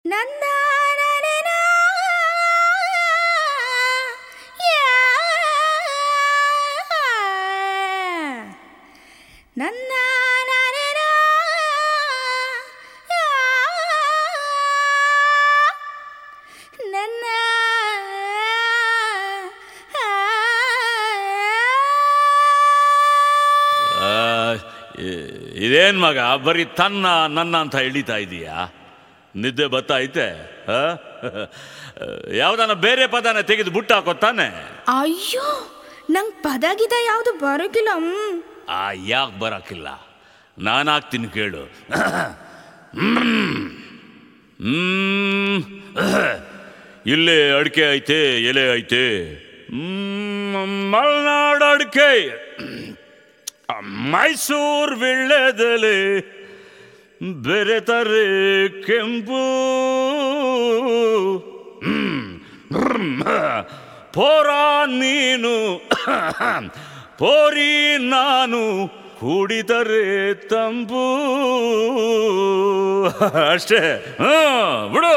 ನನ್ನ ನನ್ನ ನನ್ನ ಇದೇನು ಮಗ ಬರೀ ತನ್ನ ನನ್ನ ಅಂತ ಎಳಿತಾ ಇದೀಯಾ? ನಿದ್ದೆ ಬತ್ತೈತೆ? ಯಾವ್ದಾನ ಬೇರೆ ಪದನ ತೆಗೆದು ಬುಟ್ಟ ಹಾಕೋತಾನೆ? ಅಯ್ಯೋ, ನಂಗೆ ಪದಗಿದ ಯಾವುದು ಬರೋಕಿಲ್ಲ. ಯಾಕೆ ಬರೋಕ್ಕಿಲ್ಲ? ನಾನು ಹಾಕ್ತೀನಿ ಕೇಳು. ಇಲ್ಲೇ ಅಡಿಕೆ ಐತೆ, ಎಲೆ ಐತೆ, ಮಲೆನಾಡು ಅಡಿಕೆ, ಮೈಸೂರು ವಿಳ್ಳೆದೆಲೆ, ಬೆರೆತರೆ ಕೆಂಪು, ಪೋರ ನೀನು ಪೋರಿ ನಾನು, ಕುಡಿದರೆ ತಂಪು. ಅಷ್ಟೇ, ಬಿಡು.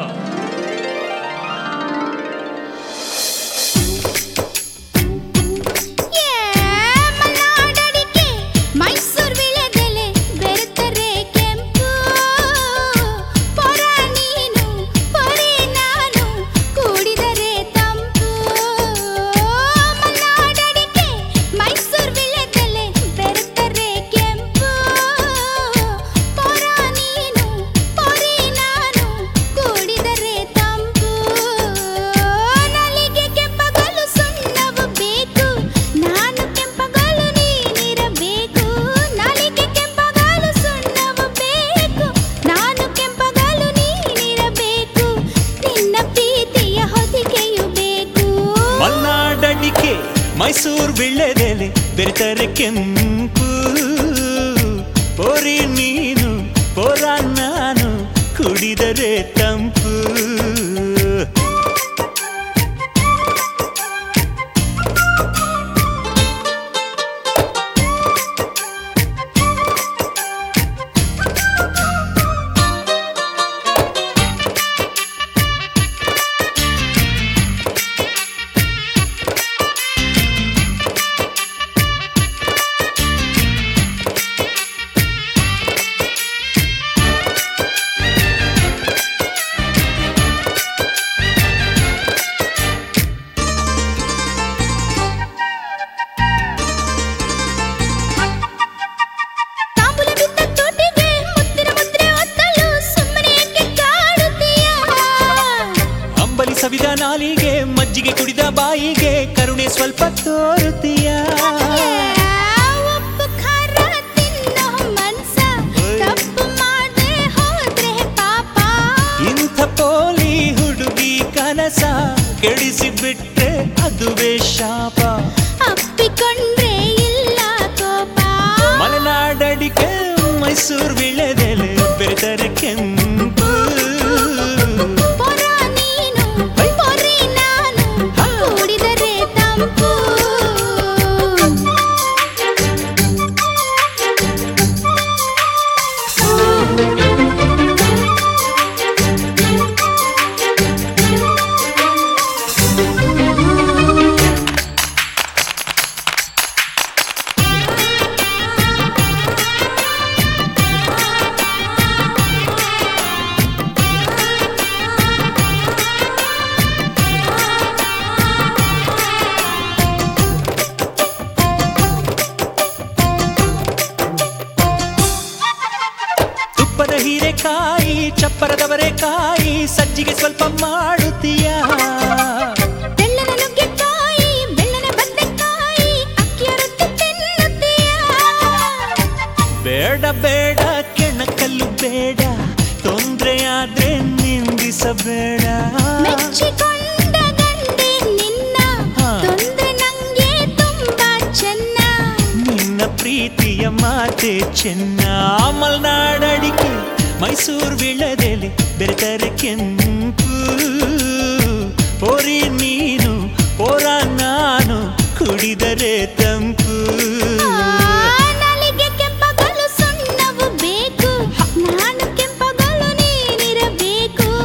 ಮೈಸೂರು ವಿಳ್ಳೆದೆಲೆ ಬೆರೆತರೆ ಕೆಂಪು, ಪೋರಿ ನೀನು ಪೋರ ನಾನು, ಕುಡಿದರೆ ತಂಪು. ಸವಿದ ನಾಲಿಗೆ, ಮಜ್ಜಿಗೆ ಕುಡಿದ ಬಾಯಿಗೆ, ಕರುಣೆ ಸ್ವಲ್ಪ ತೋರುತ್ತೀಯ. ಇಂಥ ಪೋಲಿ ಹುಡುಗಿ ಕನಸ ಕೆಡಿಸಿ ಬಿಟ್ರೆ ಅದುವೇ ಶಾಪ. ಅಪ್ಪಿಕೊಂಡ್ರೆ ಇಲ್ಲ ಕೋಪ. ಮಲೆನಾಡಡಿಕೆ ಮೈಸೂರು ವಿಳ್ಳೆದೆಲೆ ಬೆರೆತರೆ ಕೆಂಪು, ಹೀರೆಕಾಯಿ, ಚಪ್ಪರದವರೆ ಕಾಯಿ, ಸಜ್ಜಿಗೆ ಸ್ವಲ್ಪ ಮಾಡುತ್ತೀಯ. ಬೆಳ್ಳನ ನುಗ್ಗೆಕಾಯಿ, ಬೆಳ್ಳನ ಬದನೆಕಾಯಿ, ಅಕ್ಕಿಯ ರೊಟ್ಟಿ ತಿನ್ನುತ್ತೀಯ. ಬೇಡ ಬೇಡ ಕೆಣಕಲ್ಲು ಬೇಡ, ತೊಂದ್ರೆ ಆದ್ರೆ ನಿಂದಿಸಬೇಡ. ಮೆಚ್ಚಿಕೊಂಡ ಗಂಡೆ ನಿನ್ನ, ತೊಂದ್ರೆ ನಂಗೆ ತುಂಬಾ ಚೆನ್ನ. ನಿನ್ನ ಪ್ರೀತಿಯ ಮಾತೆ ಚೆನ್ನ. ಮಲೆನಾಡಡಿಕೆ ಮೈಸೂರು ವಿಳ್ಳೆದೆಲೆ ಬೆರೆತರೆ ಕೆಂಪು, ಪೋರಿ ನೀನು ಪೋರ ನಾನು, ಕುಡಿದರೆ ತಂಪು. ನಾಲಿಗೆ ಕೆಂಪಗಲು ಸುಣ್ಣವು ಬೇಕು, ನಾನು ಕೆಂಪಗಲು ನೀನಿರಬೇಕು.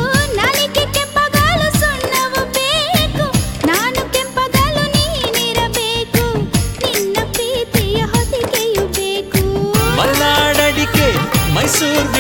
ಮೈಸೂರು